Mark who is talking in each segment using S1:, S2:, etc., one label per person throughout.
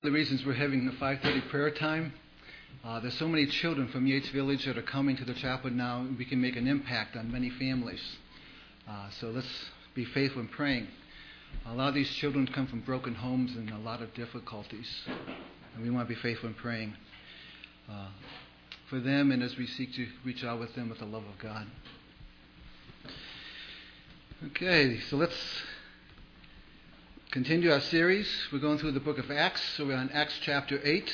S1: The reasons we're having the 5:30 prayer time. There's so many children from Yates Village that are coming to the chapel now, and we can make an impact on many families. So let's be faithful in praying. A lot of these children come from broken homes and a lot of difficulties, and we want to be faithful in praying for them, and as we seek to reach out with them with the love of God. Okay, so let's continue our series. We're going through the book of Acts, so we're on Acts chapter 8.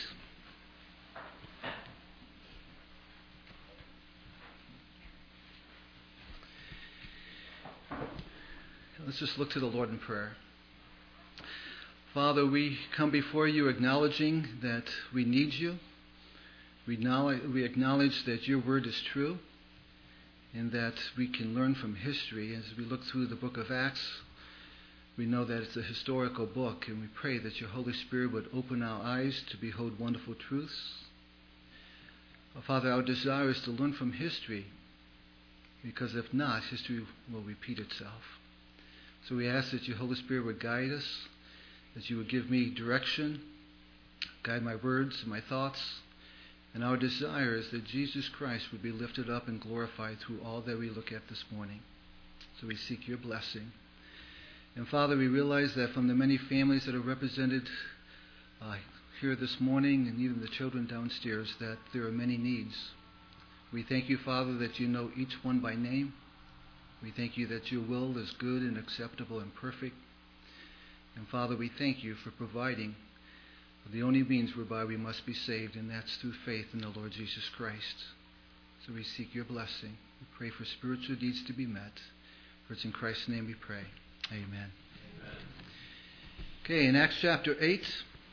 S1: Let's just look to the Lord in prayer. Father, we come before you acknowledging that we need you. We acknowledge that your word is true and that we can learn from history. As we look through the book of Acts, we know that it's a historical book, and we pray that your Holy Spirit would open our eyes to behold wonderful truths. Father, our desire is to learn from history, because if not, history will repeat itself. So we ask that your Holy Spirit would guide us, that you would give me direction, guide my words and my thoughts, and our desire is that Jesus Christ would be lifted up and glorified through all that we look at this morning. So we seek your blessing. And Father, we realize that from the many families that are represented here this morning, and even the children downstairs, that there are many needs. We thank you, Father, that you know each one by name. We thank you that your will is good and acceptable and perfect. And Father, we thank you for providing the only means whereby we must be saved, and that's through faith in the Lord Jesus Christ. So we seek your blessing. We pray for spiritual needs to be met. For it's in Christ's name we pray. Amen. Amen. Okay, in Acts chapter 8,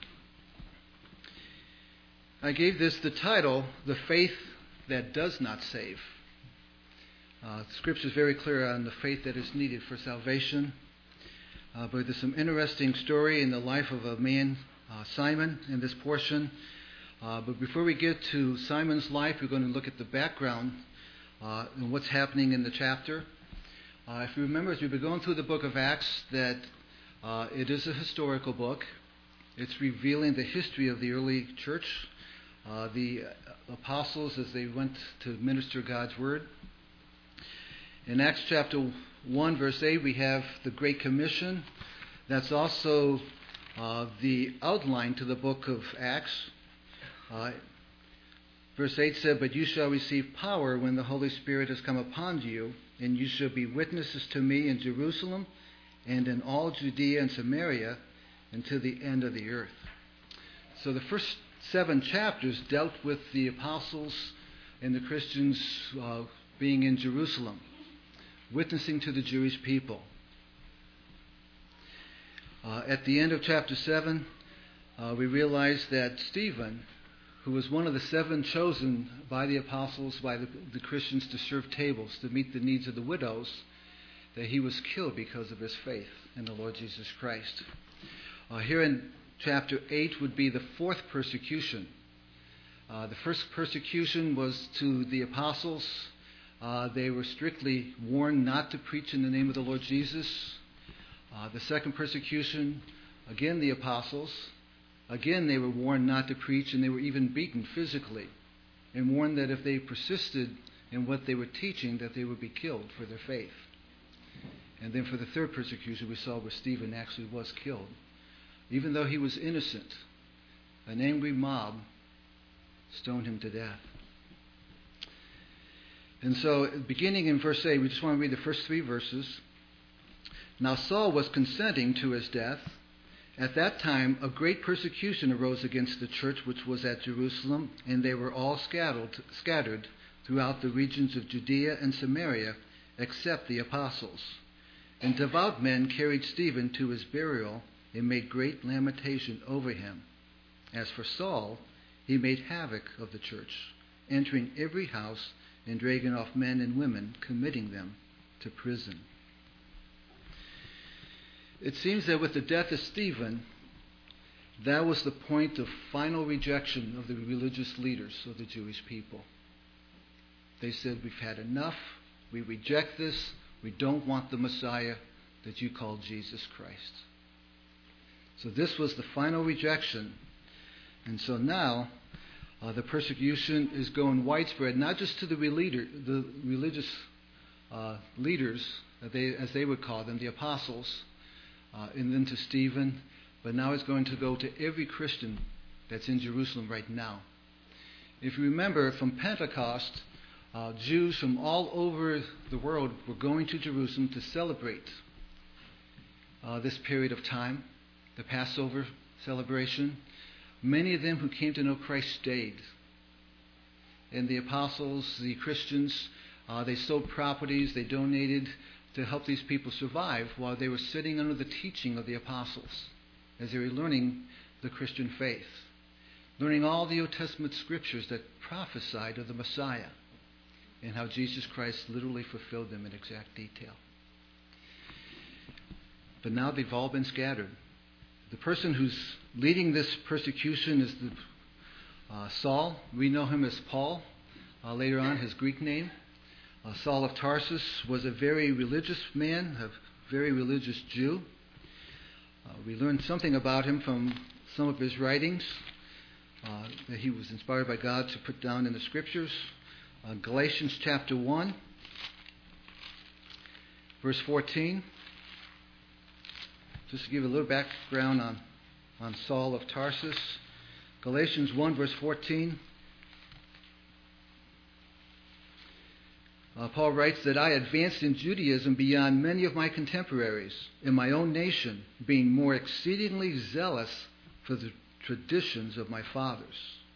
S1: I gave this the title, The Faith That Does Not Save. The scripture is very clear on the faith that is needed for salvation. But there's some interesting story in the life of a man, Simon, in this portion. But before we get to Simon's life, we're going to look at the background and what's happening in the chapter. If you remember, as we've been going through the book of Acts, that it is a historical book. It's revealing the history of the early church, the apostles as they went to minister God's word. In Acts chapter 1, verse 8, we have the Great Commission. That's also the outline to the book of Acts. Verse 8 said, "But you shall receive power when the Holy Spirit has come upon you, and you shall be witnesses to me in Jerusalem and in all Judea and Samaria and to the end of the earth." So the first 7 chapters dealt with the apostles and the Christians being in Jerusalem, witnessing to the Jewish people. At the end of chapter 7, we realize that Stephen, who was one of the 7 chosen by the apostles, by the Christians to serve tables, to meet the needs of the widows, that he was killed because of his faith in the Lord Jesus Christ. Here in chapter 8 would be the 4th persecution. The first persecution was to the apostles. They were strictly warned not to preach in the name of the Lord Jesus. The second persecution, again the apostles. Again, they were warned not to preach, and they were even beaten physically, and warned that if they persisted in what they were teaching, that they would be killed for their faith. And then for the third persecution, we saw where Stephen actually was killed. Even though he was innocent, an angry mob stoned him to death. And so, beginning in verse 8, we just want to read the first 3 verses. "Now Saul was consenting to his death. At that time, a great persecution arose against the church which was at Jerusalem, and they were all scattered throughout the regions of Judea and Samaria, except the apostles. And devout men carried Stephen to his burial and made great lamentation over him. As for Saul, he made havoc of the church, entering every house and dragging off men and women, committing them to prison." It seems that with the death of Stephen, that was the point of final rejection of the religious leaders of the Jewish people. They said, "We've had enough. We reject this. We don't want the Messiah that you call Jesus Christ." So this was the final rejection. And so now the persecution is going widespread, not just to the religious leaders, as they would call them, the apostles, and then to Stephen, but now it's going to go to every Christian that's in Jerusalem right now. If you remember from Pentecost, Jews from all over the world were going to Jerusalem to celebrate this period of time, the Passover celebration. Many of them who came to know Christ stayed. And the apostles, the Christians, they sold properties, they donated to help these people survive while they were sitting under the teaching of the apostles as they were learning the Christian faith, learning all the Old Testament scriptures that prophesied of the Messiah and how Jesus Christ literally fulfilled them in exact detail. But now they've all been scattered. The person who's leading this persecution is Saul. We know him as Paul, later on his Greek name. Saul of Tarsus was a very religious man, a very religious Jew. We learned something about him from some of his writings that he was inspired by God to put down in the scriptures. Galatians chapter 1, verse 14. Just to give a little background on Saul of Tarsus. Galatians 1, verse 14. Paul writes that I advanced in Judaism beyond many of my contemporaries in my own nation, being more exceedingly zealous for the traditions of my fathers.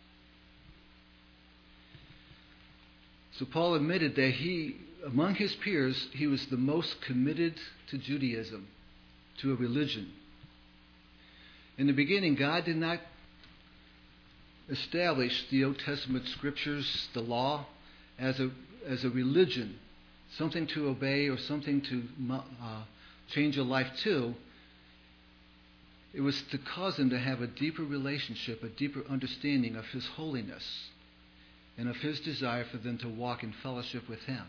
S1: So Paul admitted that among his peers, he was the most committed to Judaism, to a religion. In the beginning, God did not establish the Old Testament scriptures, the law, as a religion, something to obey or something to change your life to. It was to cause them to have a deeper relationship, a deeper understanding of His holiness and of His desire for them to walk in fellowship with Him.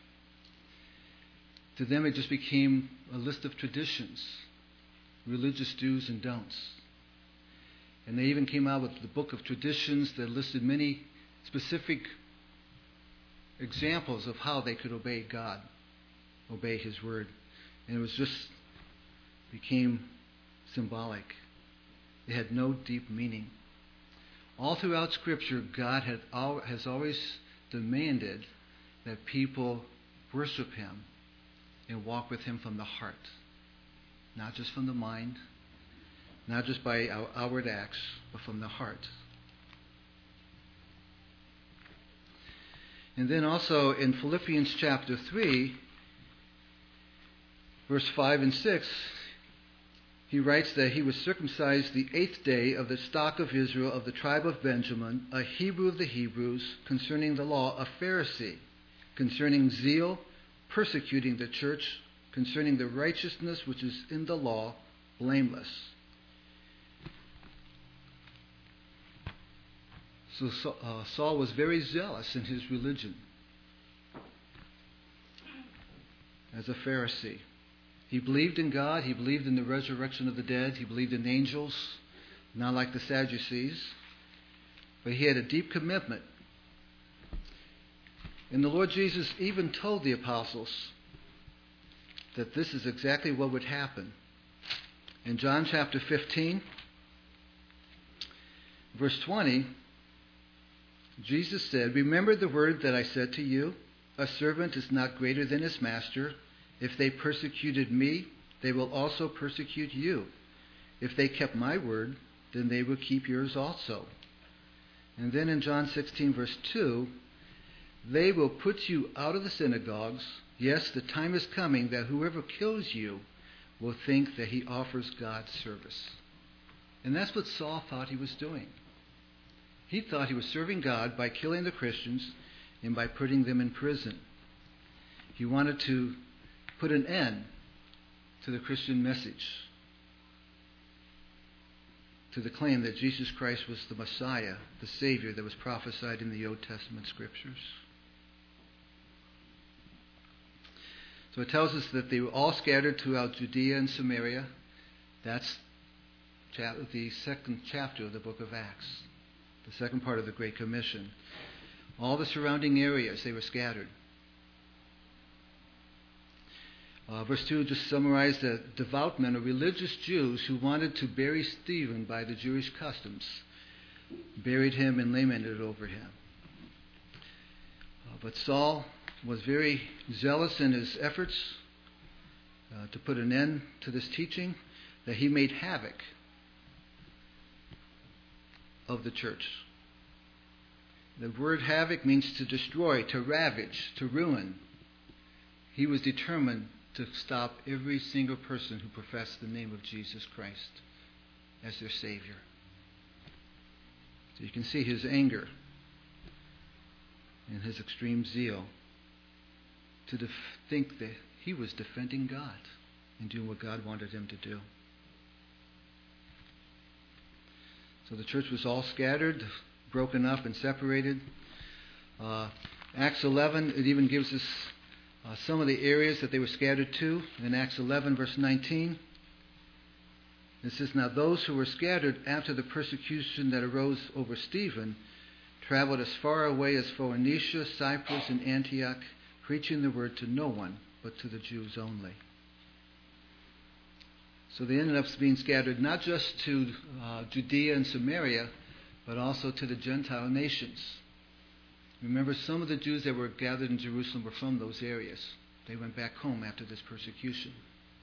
S1: To them it just became a list of traditions, religious do's and don'ts. And they even came out with the book of traditions that listed many specific examples of how they could obey God, obey His word. And it was just became symbolic. It had no deep meaning. All throughout Scripture, God has always demanded that people worship Him and walk with Him from the heart, not just from the mind, not just by our outward acts, but from the heart. And then also in Philippians chapter 3, verse 5 and 6, he writes that he was circumcised the 8th day of the stock of Israel of the tribe of Benjamin, a Hebrew of the Hebrews, concerning the law, a Pharisee, concerning zeal, persecuting the church, concerning the righteousness which is in the law, blameless. So Saul was very zealous in his religion as a Pharisee. He believed in God. He believed in the resurrection of the dead. He believed in angels, not like the Sadducees. But he had a deep commitment. And the Lord Jesus even told the apostles that this is exactly what would happen. In John chapter 15, verse 20, Jesus said, "Remember the word that I said to you, a servant is not greater than his master. If they persecuted me, they will also persecute you. If they kept my word, then they will keep yours also." And then in John 16, verse 2, "They will put you out of the synagogues. Yes, the time is coming that whoever kills you will think that he offers God service." And that's what Saul thought he was doing. He thought he was serving God by killing the Christians and by putting them in prison. He wanted to put an end to the Christian message, to the claim that Jesus Christ was the Messiah, the Savior that was prophesied in the Old Testament scriptures. So it tells us that they were all scattered throughout Judea and Samaria. That's the second chapter of the book of Acts. the second part of the Great Commission. All the surrounding areas, they were scattered. Verse 2 just summarized the devout men or religious Jews who wanted to bury Stephen by the Jewish customs, buried him and lamented over him. But Saul was very zealous in his efforts to put an end to this teaching, that he made havoc of the church. The word havoc means to destroy, to ravage, to ruin. He was determined to stop every single person who professed the name of Jesus Christ as their Savior. So you can see his anger and his extreme zeal to think that he was defending God and doing what God wanted him to do. So the church was all scattered, broken up and separated. Acts 11, it even gives us some of the areas that they were scattered to. In Acts 11, verse 19, it says, "Now those who were scattered after the persecution that arose over Stephen traveled as far away as Phoenicia, Cyprus, and Antioch, preaching the word to no one but to the Jews only." So they ended up being scattered not just to Judea and Samaria, but also to the Gentile nations. Remember, some of the Jews that were gathered in Jerusalem were from those areas. They went back home after this persecution.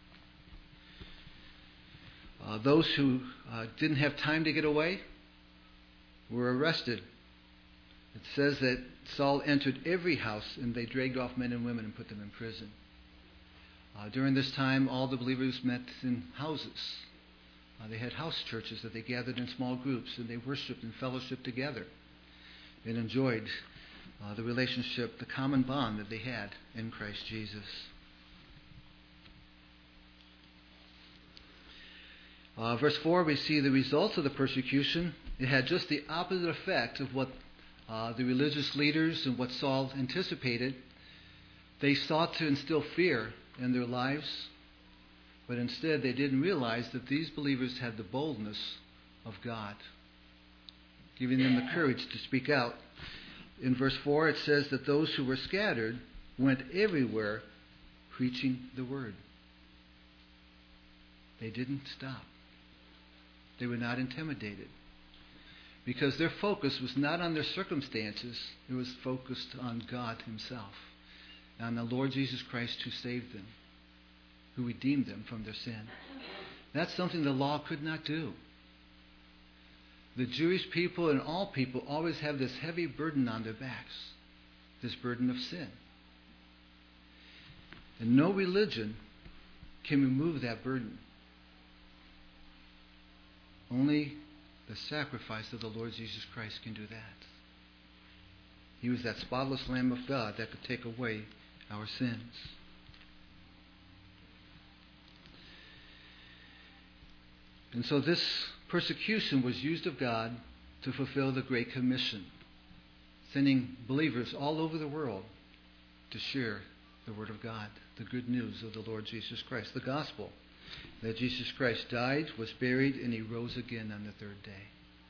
S1: Those who didn't have time to get away were arrested. It says that Saul entered every house and they dragged off men and women and put them in prison. During this time, all the believers met in houses. They had house churches that they gathered in small groups, and they worshiped and fellowshiped together and enjoyed the relationship, the common bond that they had in Christ Jesus. Verse 4, we see the results of the persecution. It had just the opposite effect of what the religious leaders and what Saul anticipated. They sought to instill fear in their lives, but instead they didn't realize that these believers had the boldness of God, giving them the courage to speak out. In verse 4 it says that those who were scattered went everywhere preaching the word. They didn't stop. They were not intimidated, because their focus was not on their circumstances. It was focused on God himself, on the Lord Jesus Christ who saved them, who redeemed them from their sin. That's something the law could not do. The Jewish people and all people always have this heavy burden on their backs, this burden of sin. And no religion can remove that burden. Only the sacrifice of the Lord Jesus Christ can do that. He was that spotless Lamb of God that could take away our sins. And so this persecution was used of God to fulfill the Great Commission, sending believers all over the world to share the Word of God, the good news of the Lord Jesus Christ, the gospel, that Jesus Christ died, was buried, and he rose again on the third day.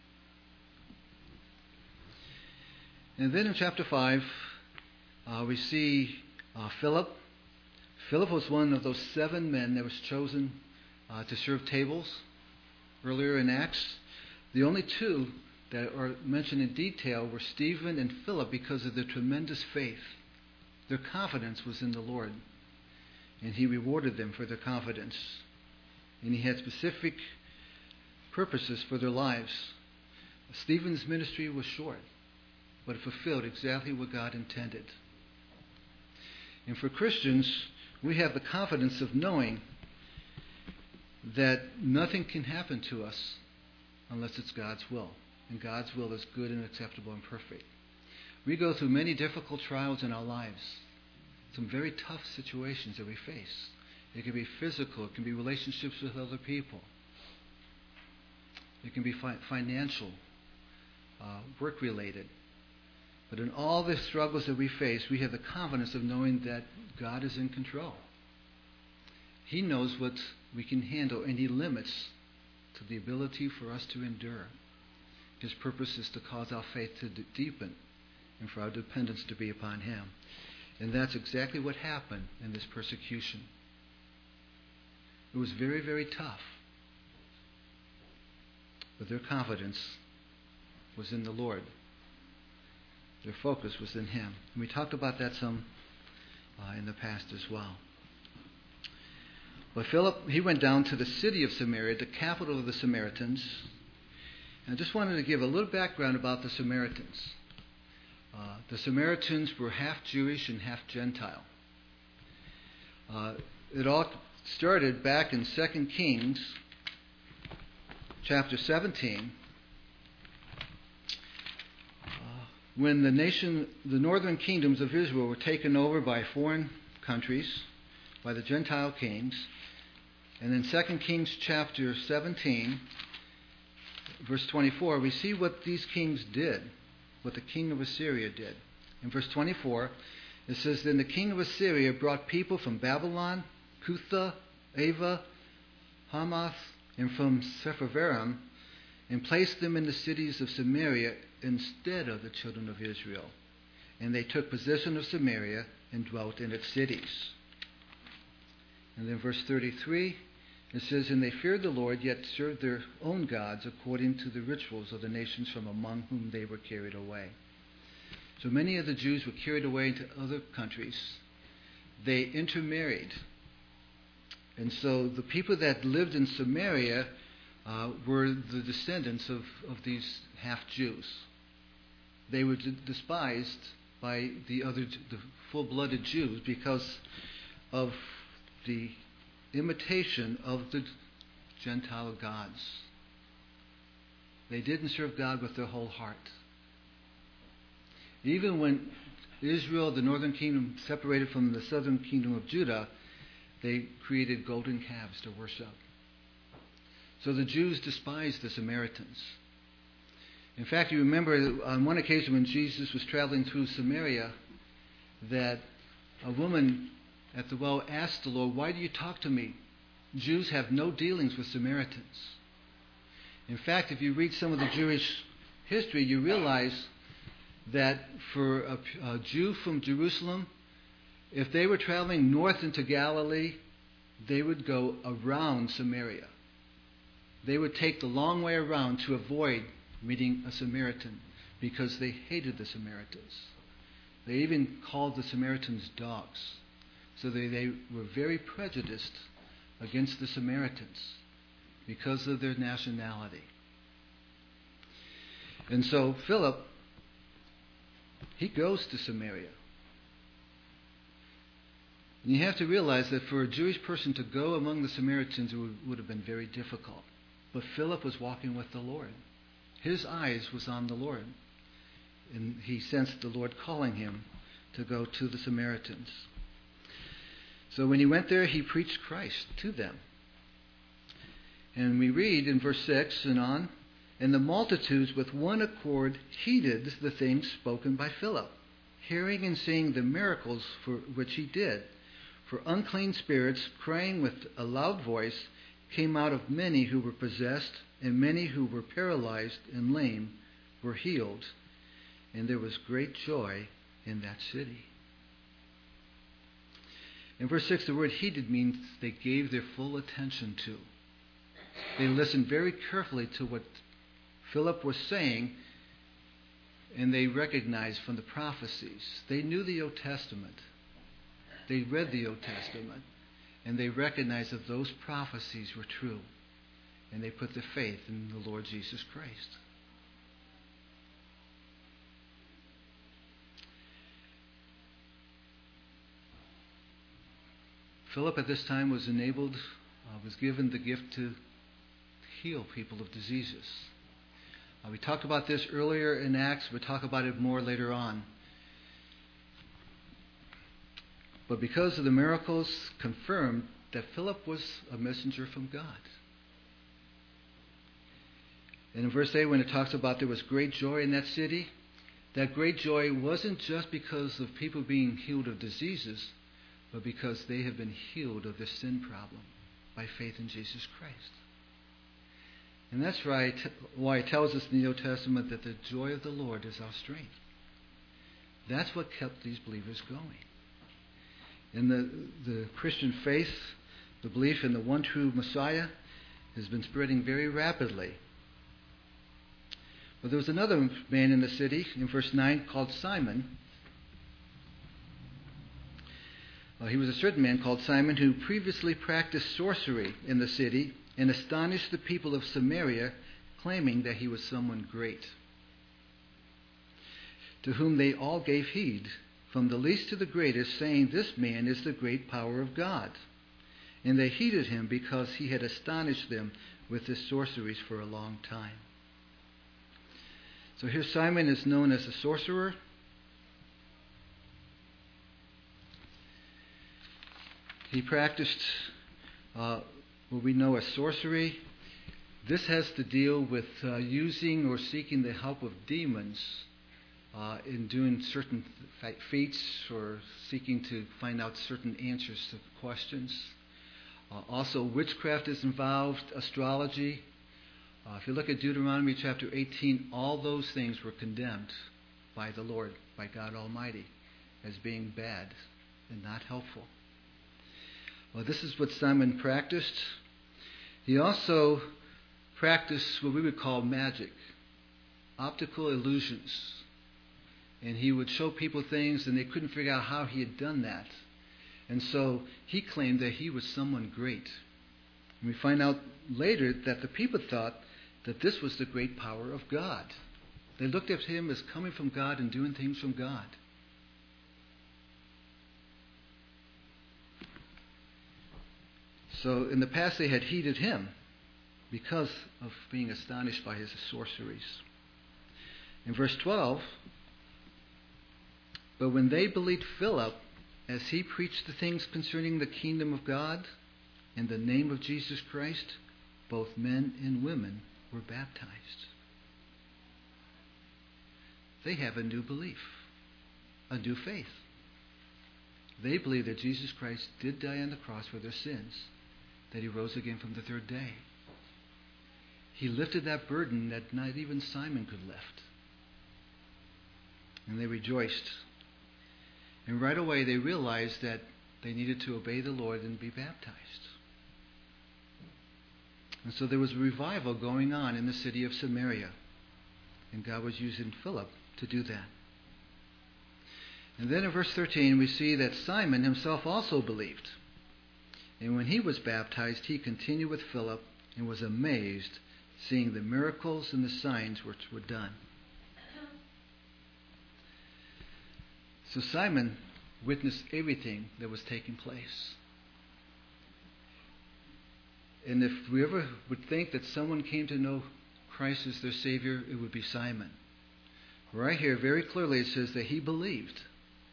S1: And then in chapter 5, we see Philip. Philip was one of those 7 men that was chosen to serve tables earlier in Acts. The only 2 that are mentioned in detail were Stephen and Philip, because of their tremendous faith. Their confidence was in the Lord, and he rewarded them for their confidence. And he had specific purposes for their lives. Stephen's ministry was short, but it fulfilled exactly what God intended. And for Christians, we have the confidence of knowing that nothing can happen to us unless it's God's will. And God's will is good and acceptable and perfect. We go through many difficult trials in our lives, some very tough situations that we face. It can be physical, it can be relationships with other people. It can be financial, work-related. But in all the struggles that we face, we have the confidence of knowing that God is in control. He knows what we can handle, and he limits to the ability for us to endure. His purpose is to cause our faith to deepen and for our dependence to be upon Him. And that's exactly what happened in this persecution. It was very, very tough. But their confidence was in the Lord. Their focus was in Him. And we talked about that some in the past as well. But Philip, he went down to the city of Samaria, the capital of the Samaritans. And I just wanted to give a little background about the Samaritans. The Samaritans were half Jewish and half Gentile. It all started back in 2 Kings chapter 17, when the northern kingdoms of Israel were taken over by foreign countries, by the Gentile kings. And in 2 Kings chapter 17, verse 24, we see what these kings did, what the king of Assyria did. In verse 24, it says, Then the king of Assyria brought people from Babylon, Cutha, Ava, Hamath, and from Sepharvaim, and placed them in the cities of Samaria instead of the children of Israel. And they took possession of Samaria and dwelt in its cities. And then verse 33, it says, And they feared the Lord, yet served their own gods according to the rituals of the nations from among whom they were carried away. So many of the Jews were carried away into other countries. They intermarried. And so the people that lived in Samaria were the descendants of these half-Jews. They were despised by the full-blooded Jews because of the imitation of the Gentile gods. They didn't serve God with their whole heart. Even when Israel, the northern kingdom, separated from the southern kingdom of Judah, they created golden calves to worship. So the Jews despised the Samaritans. In fact, you remember on one occasion when Jesus was traveling through Samaria, that a woman at the well asked the Lord, Why do you talk to me? Jews have no dealings with Samaritans. In fact, if you read some of the Jewish history, you realize that for a Jew from Jerusalem, if they were traveling north into Galilee, they would go around Samaria. They would take the long way around to avoid meeting a Samaritan because they hated the Samaritans. They even called the Samaritans dogs. So they were very prejudiced against the Samaritans because of their nationality. And so Philip, he goes to Samaria. And you have to realize that for a Jewish person to go among the Samaritans would have been very difficult. But Philip was walking with the Lord. His eyes was on the Lord. And he sensed the Lord calling him to go to the Samaritans. So when he went there, he preached Christ to them. And we read in verse 6 and on, And the multitudes with one accord heeded the things spoken by Philip, hearing and seeing the miracles for which he did. For unclean spirits, crying with a loud voice, came out of many who were possessed, and many who were paralyzed and lame were healed. And there was great joy in that city. In verse 6, the word heeded means they gave their full attention to. They listened very carefully to what Philip was saying, and they recognized from the prophecies. They knew the Old Testament. They read the Old Testament, and they recognized that those prophecies were true, and they put their faith in the Lord Jesus Christ. Philip at this time was given the gift to heal people of diseases. We talked about this earlier in Acts. We'll talk about it more later on. But because of the miracles, confirmed that Philip was a messenger from God. And in verse 8, when it talks about there was great joy in that city, that great joy wasn't just because of people being healed of diseases, but because they have been healed of their sin problem by faith in Jesus Christ. And that's why it tells us in the Old Testament that the joy of the Lord is our strength. That's what kept these believers going. And the Christian faith, the belief in the one true Messiah, has been spreading very rapidly. But there was another man in the city, in verse 9, called Simon. He was a certain man called Simon who previously practiced sorcery in the city and astonished the people of Samaria, claiming that he was someone great, to whom they all gave heed, from the least to the greatest, saying, "This man is the great power of God." And they heeded him because he had astonished them with his sorceries for a long time. So here Simon is known as a sorcerer. He practiced what we know as sorcery. This has to deal with using or seeking the help of demons in doing certain feats or seeking to find out certain answers to questions. Also, witchcraft is involved, astrology. If you look at Deuteronomy chapter 18, all those things were condemned by the Lord, by God Almighty, as being bad and not helpful. Well, this is what Simon practiced. He also practiced what we would call magic, optical illusions. And he would show people things and they couldn't figure out how he had done that. And so he claimed that he was someone great. And we find out later that the people thought that this was the great power of God. They looked at him as coming from God and doing things from God. So in the past they had heeded him because of being astonished by his sorceries. In verse 12, "But when they believed Philip, as he preached the things concerning the kingdom of God in the name of Jesus Christ, both men and women were baptized." They have a new belief, a new faith. They believe that Jesus Christ did die on the cross for their sins, that he rose again from the third day. He lifted that burden that not even Simon could lift. And they rejoiced. And right away they realized that they needed to obey the Lord and be baptized. And so there was a revival going on in the city of Samaria. And God was using Philip to do that. And then in verse 13 we see that Simon himself also believed. And when he was baptized, he continued with Philip and was amazed, seeing the miracles and the signs which were done. So Simon witnessed everything that was taking place. And if we ever would think that someone came to know Christ as their Savior, it would be Simon. Right here, very clearly, it says that he believed.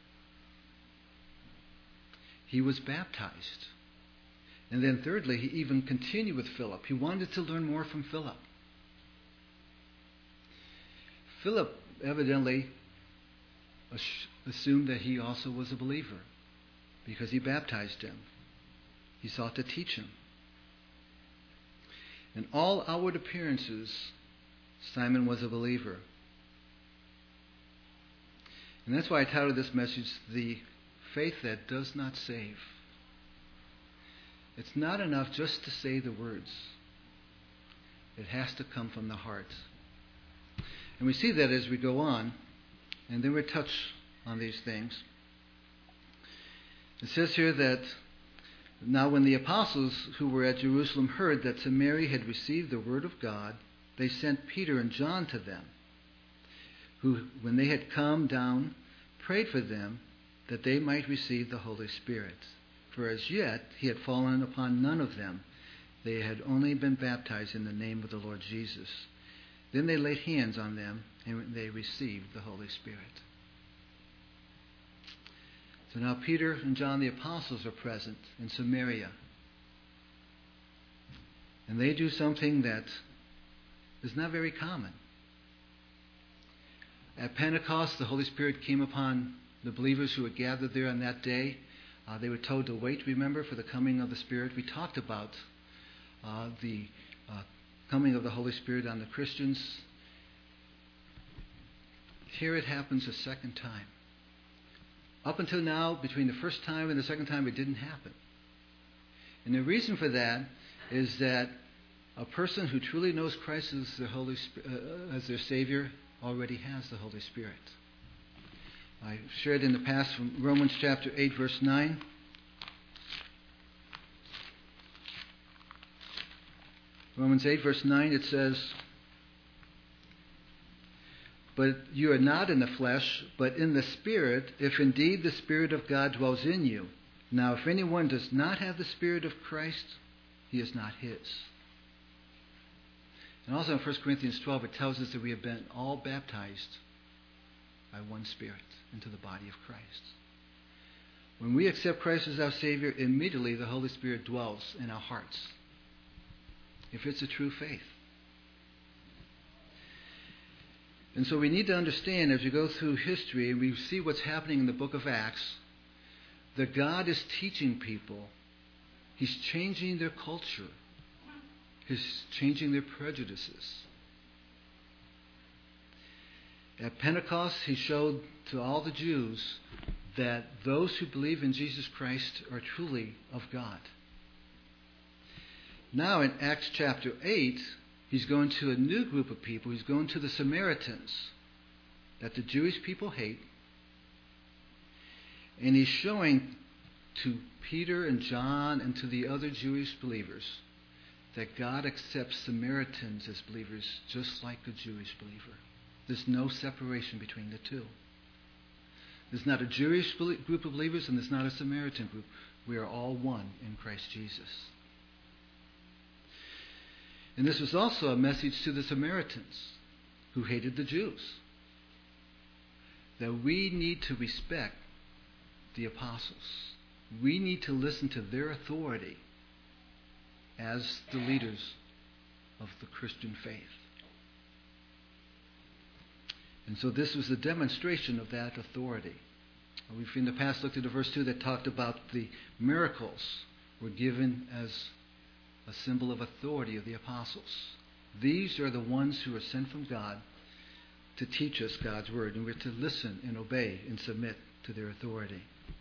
S1: He was baptized. And then thirdly, he even continued with Philip. He wanted to learn more from Philip. Philip evidently assumed that he also was a believer because he baptized him. He sought to teach him. In all outward appearances, Simon was a believer. And that's why I titled this message, "The Faith That Does Not Save." It's not enough just to say the words. It has to come from the heart. And we see that as we go on, and then we touch on these things. It says here that now when the apostles who were at Jerusalem heard that Samaria had received the word of God, they sent Peter and John to them, who, when they had come down, prayed for them that they might receive the Holy Spirit. For as yet he had fallen upon none of them. They had only been baptized in the name of the Lord Jesus. Then they laid hands on them, and they received the Holy Spirit. So now Peter and John the apostles are present in Samaria. And they do something that is not very common. At Pentecost, the Holy Spirit came upon the believers who had gathered there on that day. They were told to wait, remember, for the coming of the Spirit. We talked about the coming of the Holy Spirit on the Christians. Here it happens a second time. Up until now, between the first time and the second time, it didn't happen. And the reason for that is that a person who truly knows Christ as as their Savior already has the Holy Spirit. I shared in the past from Romans chapter 8, verse 9. Romans 8, verse 9, it says, "But you are not in the flesh, but in the Spirit, if indeed the Spirit of God dwells in you. Now, if anyone does not have the Spirit of Christ, he is not his." And also in 1 Corinthians 12, it tells us that we have been all baptized by one Spirit into the body of Christ. When we accept Christ as our Savior, immediately the Holy Spirit dwells in our hearts, if it's a true faith. And so we need to understand, as we go through history and we see what's happening in the book of Acts, that God is teaching people. He's changing their culture. He's changing their prejudices. At Pentecost, he showed to all the Jews that those who believe in Jesus Christ are truly of God. Now in Acts chapter 8, he's going to a new group of people. He's going to the Samaritans that the Jewish people hate. And he's showing to Peter and John and to the other Jewish believers that God accepts Samaritans as believers just like a Jewish believer. There's no separation between the two. There's not a Jewish group of believers and there's not a Samaritan group. We are all one in Christ Jesus. And this was also a message to the Samaritans who hated the Jews, that we need to respect the apostles. We need to listen to their authority as the leaders of the Christian faith. And so this was a demonstration of that authority. We've in the past looked at a verse 2 that talked about the miracles were given as a symbol of authority of the apostles. These are the ones who are sent from God to teach us God's word, and we're to listen and obey and submit to their authority.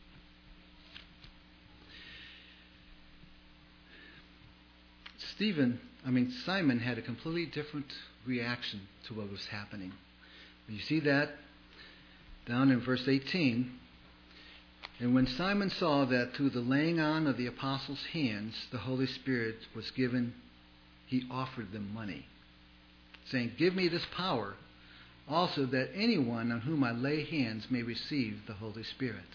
S1: Simon had a completely different reaction to what was happening. You see that down in verse 18. "And when Simon saw that through the laying on of the apostles' hands the Holy Spirit was given, he offered them money, saying, 'Give me this power also, that anyone on whom I lay hands may receive the Holy Spirit.'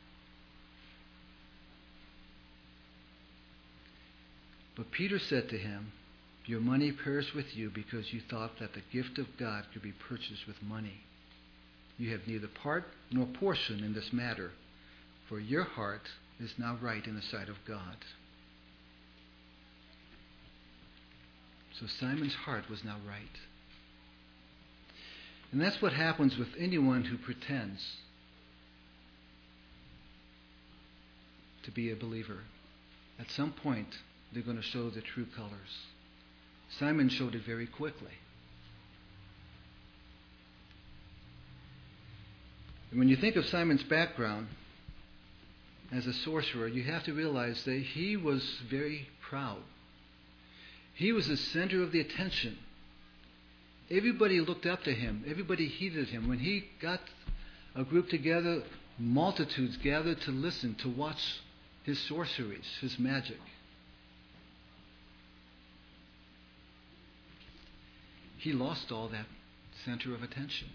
S1: But Peter said to him, 'Your money perish with you, because you thought that the gift of God could be purchased with money. You have neither part nor portion in this matter, for your heart is now right in the sight of God.'" So Simon's heart was now right. And that's what happens with anyone who pretends to be a believer. At some point, they're going to show their true colors. Simon showed it very quickly. And when you think of Simon's background as a sorcerer, you have to realize that he was very proud. He was the center of the attention. Everybody looked up to him. Everybody heeded him. When he got a group together, multitudes gathered to listen, to watch his sorceries, his magic. He lost all that center of attention.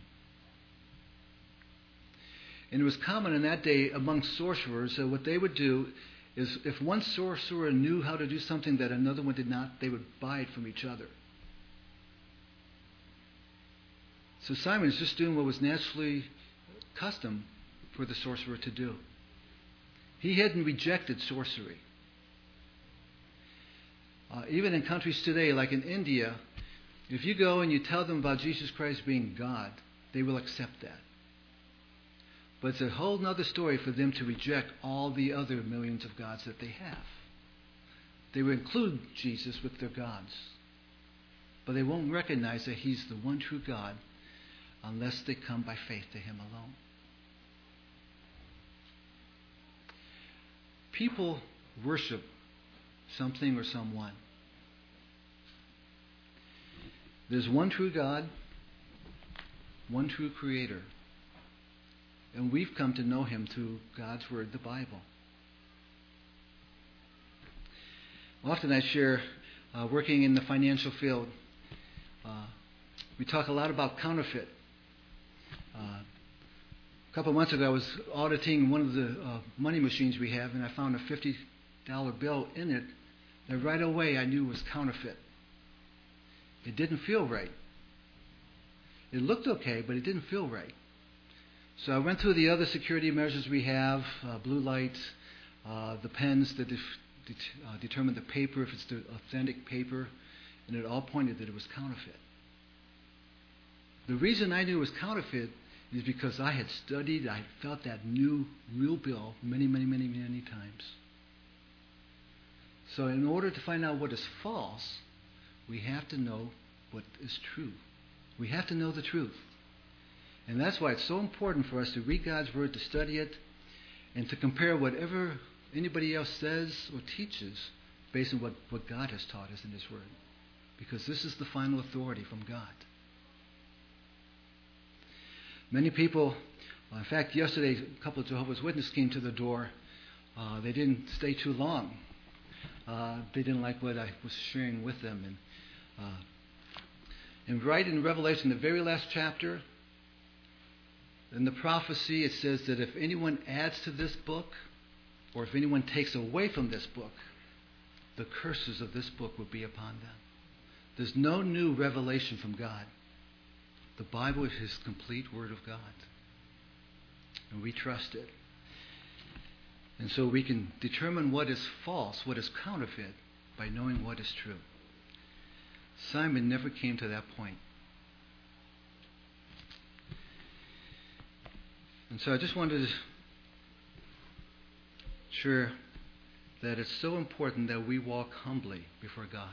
S1: And it was common in that day among sorcerers that what they would do is, if one sorcerer knew how to do something that another one did not, they would buy it from each other. So Simon is just doing what was naturally custom for the sorcerer to do. He hadn't rejected sorcery. Even in countries today, like in India, if you go and you tell them about Jesus Christ being God, they will accept that. But it's a whole other story for them to reject all the other millions of gods that they have. They will include Jesus with their gods. but they won't recognize that He's the one true God unless they come by faith to Him alone. People worship something or someone. There's one true God, one true Creator. And we've come to know Him through God's Word, the Bible. Often I share, working in the financial field, we talk a lot about counterfeit. A couple of months ago I was auditing one of the money machines we have, and I found a $50 bill in it that right away I knew was counterfeit. It didn't feel right. It looked okay, but it didn't feel right. So I went through the other security measures we have, blue lights, the pens that determine the paper, if it's the authentic paper, and it all pointed that it was counterfeit. The reason I knew it was counterfeit is because I had studied, I had felt that new real bill many times. So in order to find out what is false, we have to know what is true. We have to know the truth. And that's why it's so important for us to read God's Word, to study it, and to compare whatever anybody else says or teaches based on what God has taught us in His Word. Because this is the final authority from God. Many people, in fact, yesterday a couple of Jehovah's Witnesses came to the door. They didn't stay too long. They didn't like what I was sharing with them. And right in Revelation, the very last chapter, in the prophecy, it says that if anyone adds to this book, or if anyone takes away from this book, the curses of this book will be upon them. There's no new revelation from God. The Bible is His complete Word of God. And we trust it. And so we can determine what is false, what is counterfeit, by knowing what is true. Simon never came to that point. And so I just wanted to share that it's so important that we walk humbly before God.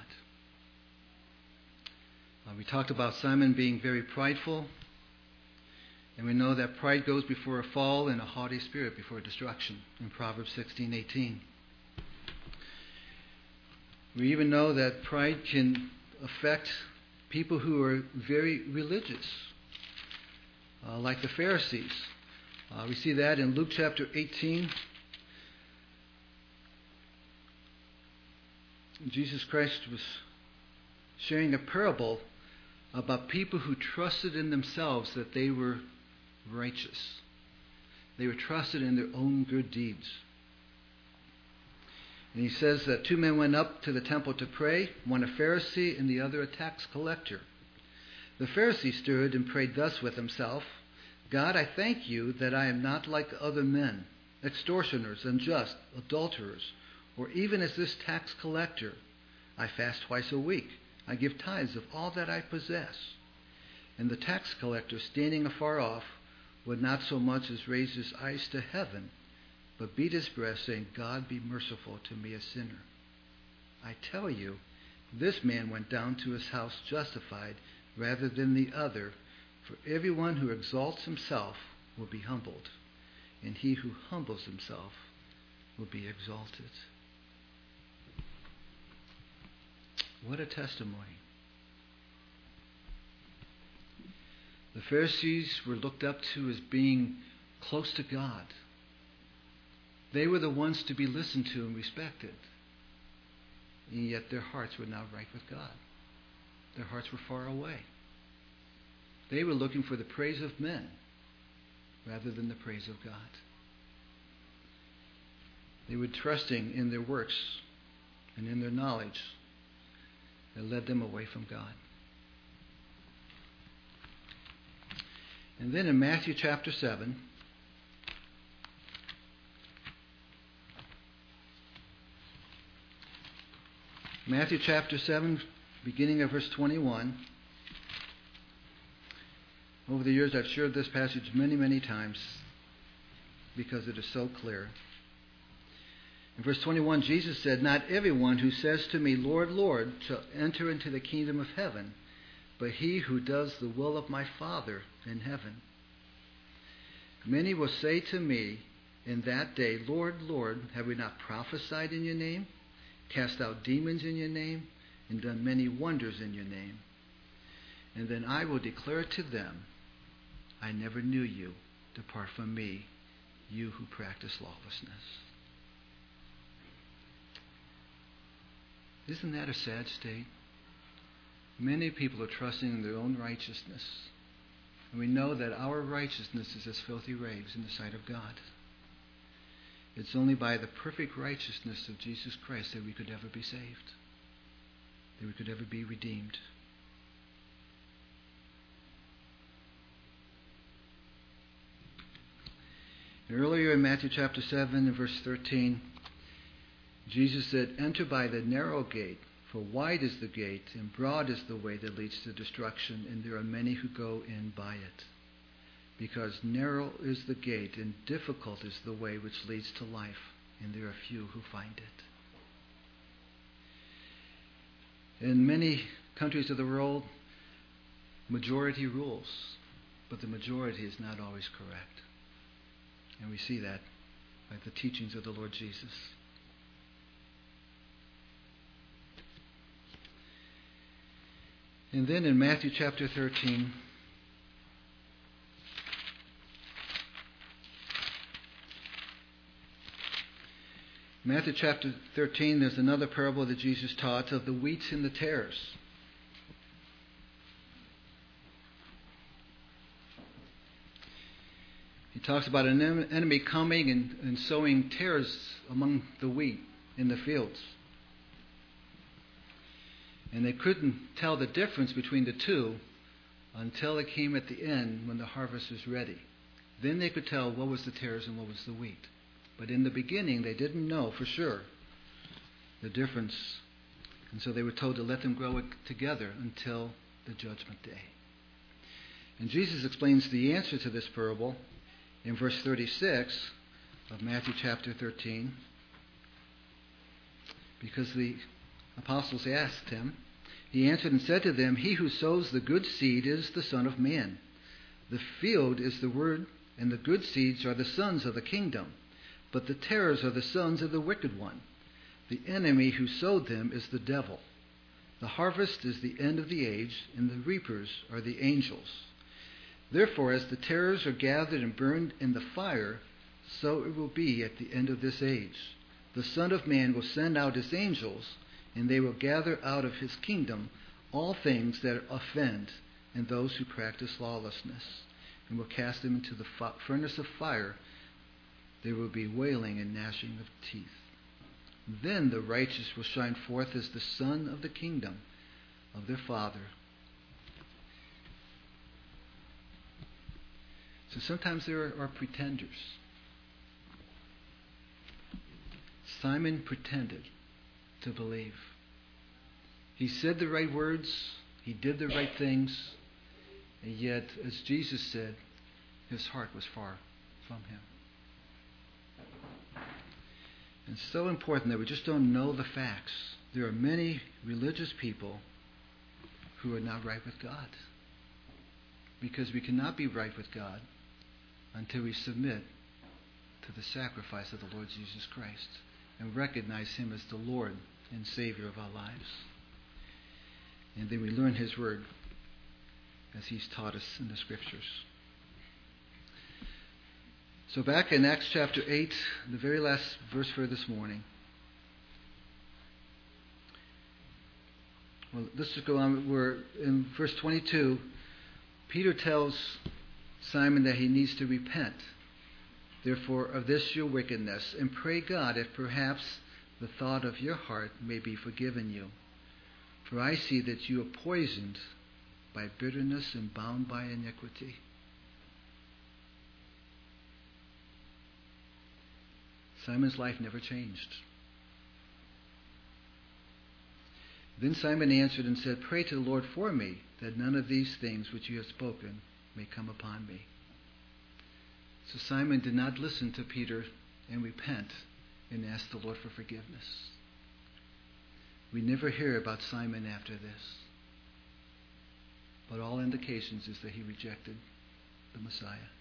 S1: We talked about Simon being very prideful, and we know that pride goes before a fall and a haughty spirit before destruction in Proverbs 16:18. We even know that pride can affect people who are very religious, like the Pharisees. We see that in Luke chapter 18. Jesus Christ was sharing a parable about people who trusted in themselves that they were righteous. They were trusted in their own good deeds. And he says that two men went up to the temple to pray, one a Pharisee and the other a tax collector. The Pharisee stood and prayed thus with himself, God, I thank you that I am not like other men, extortioners, unjust, adulterers, or even as this tax collector. I fast twice a week. I give tithes of all that I possess. And the tax collector, standing afar off, would not so much as raise his eyes to heaven, but beat his breast, saying, God, be merciful to me, a sinner. I tell you, this man went down to his house justified rather than the other, for everyone who exalts himself will be humbled, and he who humbles himself will be exalted. What a testimony. The Pharisees were looked up to as being close to God. They were the ones to be listened to and respected. And yet their hearts were not right with God. Their hearts were far away. They were looking for the praise of men rather than the praise of God. They were trusting in their works and in their knowledge that led them away from God. And then in Matthew chapter 7, beginning of verse 21. Over the years I've shared this passage many times because it is so clear. In verse 21, Jesus said, "Not everyone who says to me, 'Lord, Lord,' shall enter into the kingdom of heaven, but he who does the will of my Father in heaven. Many will say to me in that day, 'Lord, Lord, have we not prophesied in your name, cast out demons in your name, and done many wonders in your name?' And then I will declare to them, 'I never knew you. Depart from me, you who practice lawlessness.'" Isn't that a sad state? Many people are trusting in their own righteousness. And we know that our righteousness is as filthy rags in the sight of God. It's only by the perfect righteousness of Jesus Christ that we could ever be saved, that we could ever be redeemed. And earlier in Matthew chapter 7 and verse 13, Jesus said, "Enter by the narrow gate, for wide is the gate and broad is the way that leads to destruction, and there are many who go in by it. Because narrow is the gate and difficult is the way which leads to life, and there are few who find it." In many countries of the world, majority rules, but the majority is not always correct. And we see that by the teachings of the Lord Jesus. And then in Matthew chapter 13, there's another parable that Jesus taught of the wheats and the tares. He talks about an enemy coming and sowing tares among the wheat in the fields. And they couldn't tell the difference between the two until it came at the end when the harvest was ready. Then they could tell what was the tares and what was the wheat. But in the beginning, they didn't know for sure the difference. And so they were told to let them grow together until the judgment day. And Jesus explains the answer to this parable in verse 36 of Matthew chapter 13. Because the apostles asked him, he answered and said to them, "He who sows the good seed is the Son of Man. The field is the word, and the good seeds are the sons of the kingdom. But the tares are the sons of the wicked one. The enemy who sowed them is the devil. The harvest is the end of the age, and the reapers are the angels. Therefore, as the tares are gathered and burned in the fire, so it will be at the end of this age. The Son of Man will send out his angels, and they will gather out of his kingdom all things that offend and those who practice lawlessness, and will cast them into the furnace of fire. There will be wailing and gnashing of teeth. Then the righteous will shine forth as the son of the kingdom of their Father." So sometimes there are pretenders. Simon pretended to believe. He said the right words, he did the right things, and yet, as Jesus said, his heart was far from him. And it's so important that we just don't know the facts. There are many religious people who are not right with God. Because we cannot be right with God until we submit to the sacrifice of the Lord Jesus Christ and recognize him as the Lord and Savior of our lives. And then we learn his word as he's taught us in the scriptures. So back in Acts chapter 8, the very last verse for this morning. Well, let's just go on. We're in verse 22. Peter tells Simon that he needs to repent. "Therefore, of this your wickedness, and pray God if perhaps the thought of your heart may be forgiven you. For I see that you are poisoned by bitterness and bound by iniquity." Simon's life never changed. Then Simon answered and said, "Pray to the Lord for me, that none of these things which you have spoken may come upon me." So Simon did not listen to Peter and repent and ask the Lord for forgiveness. We never hear about Simon after this. But all indications is that he rejected the Messiah.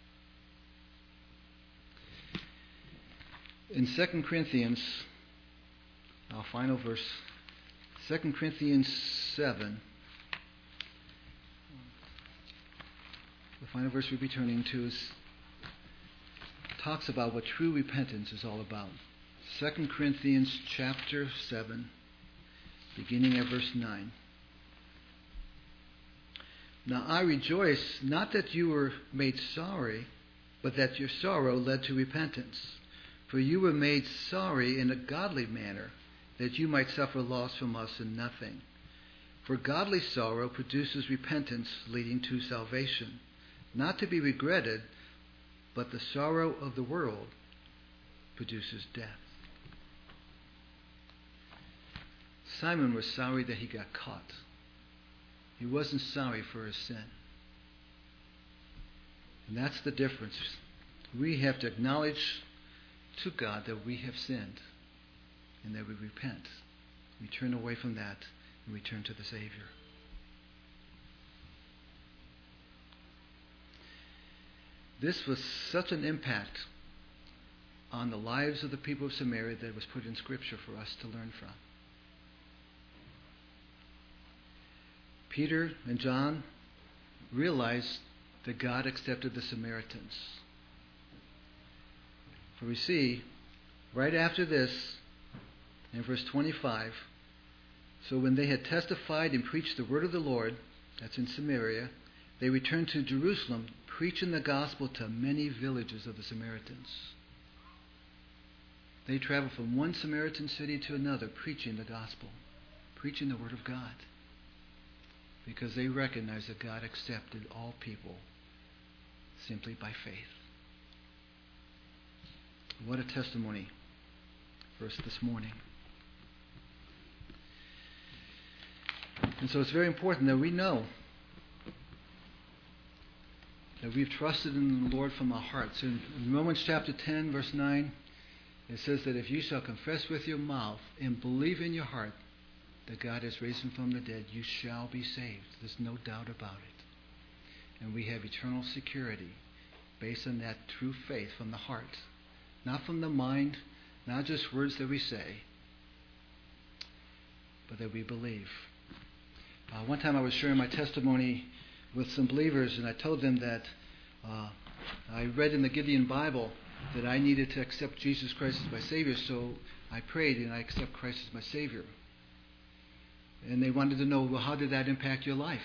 S1: In 2 Corinthians, our final verse, 2 Corinthians 7, the final verse we'll be turning to talks about what true repentance is all about. 2 Corinthians chapter 7, beginning at verse 9. Now I rejoice not that you were made sorry, but that your sorrow led to repentance. For you were made sorry in a godly manner, that you might suffer loss from us in nothing. For godly sorrow produces repentance leading to salvation, not to be regretted, but the sorrow of the world produces death. Simon was sorry that he got caught. He wasn't sorry for his sin. And that's the difference. We have to acknowledge to God that we have sinned and that we repent. We turn away from that and we turn to the Savior. This was such an impact on the lives of the people of Samaria that was put in Scripture for us to learn from. Peter and John realized that God accepted the Samaritans. For we see, right after this, in verse 25, so when they had testified and preached the word of the Lord, that's in Samaria, they returned to Jerusalem, preaching the gospel to many villages of the Samaritans. They traveled from one Samaritan city to another, preaching the gospel, preaching the word of God, because they recognized that God accepted all people simply by faith. What a testimony for us this morning. And so it's very important that we know that we've trusted in the Lord from our hearts. In Romans chapter 10, verse 9, it says that if you shall confess with your mouth and believe in your heart that God has raised him from the dead, you shall be saved. There's no doubt about it. And we have eternal security based on that true faith from the heart. Not from the mind, not just words that we say, but that we believe. One time I was sharing my testimony with some believers, and I told them that I read in the Gideon Bible that I needed to accept Jesus Christ as my Savior, so I prayed and I accept Christ as my Savior. And they wanted to know, well, how did that impact your life?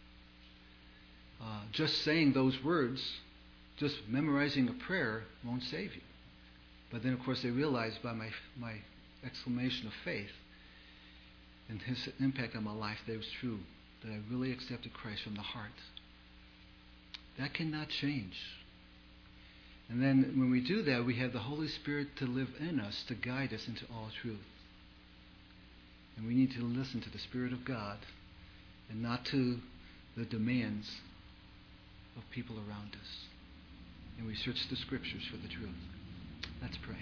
S1: Just saying those words, just memorizing a prayer won't save you. But then, of course, they realized by my exclamation of faith and his impact on my life that it was true, that I really accepted Christ from the heart. That cannot change. And then when we do that, we have the Holy Spirit to live in us, to guide us into all truth. And we need to listen to the Spirit of God and not to the demands of people around us. And we search the Scriptures for the truth. Let's pray.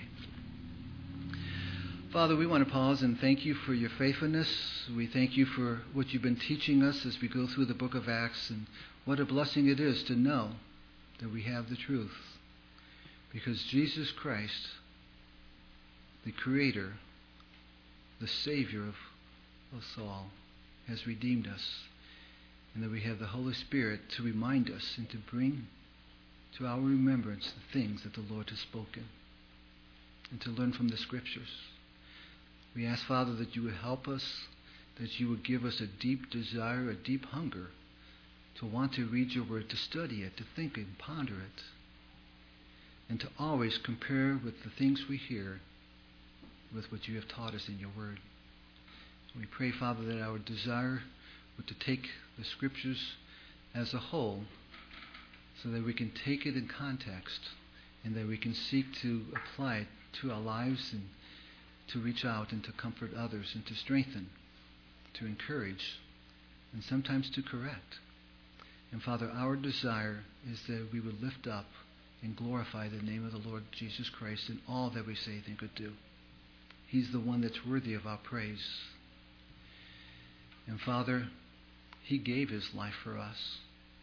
S1: Father, we want to pause and thank you for your faithfulness. We thank you for what you've been teaching us as we go through the book of Acts, and what a blessing it is to know that we have the truth. Because Jesus Christ, the Creator, the Savior of us all, has redeemed us, and that we have the Holy Spirit to remind us and to bring to our remembrance the things that the Lord has spoken, and to learn from the Scriptures. We ask, Father, that you would help us, that you would give us a deep desire, a deep hunger to want to read your word, to study it, to think and ponder it, and to always compare with the things we hear with what you have taught us in your word. We pray, Father, that our desire would to take the Scriptures as a whole so that we can take it in context and that we can seek to apply it to our lives and to reach out and to comfort others and to strengthen, to encourage, and sometimes to correct. And Father, our desire is that we would lift up and glorify the name of the Lord Jesus Christ in all that we say, think, or do. He's the one that's worthy of our praise. And Father, He gave His life for us.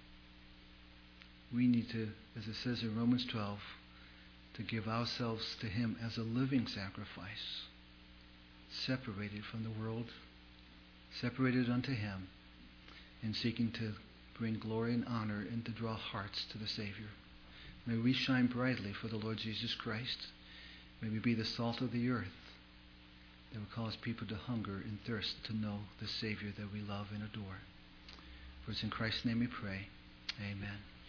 S1: We need to, as it says in Romans 12, to give ourselves to Him as a living sacrifice, separated from the world, separated unto Him, and seeking to bring glory and honor and to draw hearts to the Savior. May we shine brightly for the Lord Jesus Christ. May we be the salt of the earth that will cause people to hunger and thirst to know the Savior that we love and adore. For it's in Christ's name we pray. Amen.